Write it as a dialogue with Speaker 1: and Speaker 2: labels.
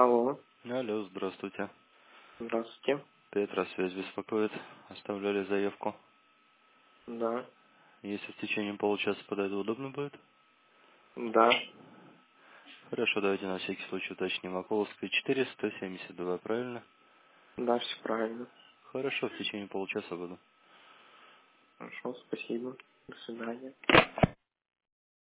Speaker 1: Алло,
Speaker 2: Алло, здравствуйте.
Speaker 1: здравствуйте.
Speaker 2: Петра, связь беспокоит. Оставляли заявку.
Speaker 1: Да,
Speaker 2: Если в течение получаса подойду, удобно будет?
Speaker 1: да,
Speaker 2: Хорошо, давайте на всякий случай уточним. Околовская 4, 172, правильно?
Speaker 1: да, все правильно.
Speaker 2: Хорошо, в течение получаса буду.
Speaker 1: Хорошо, спасибо. До свидания.